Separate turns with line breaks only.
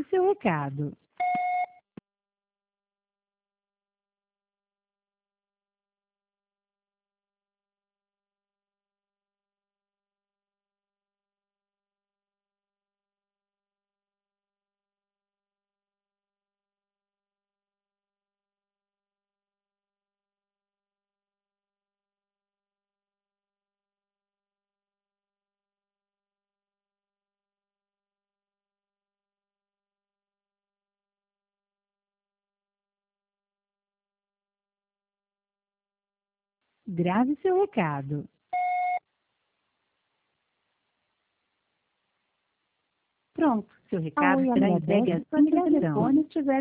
seu recado. Grave seu recado. Pronto, seu recado será entregue assim que o telefone estiver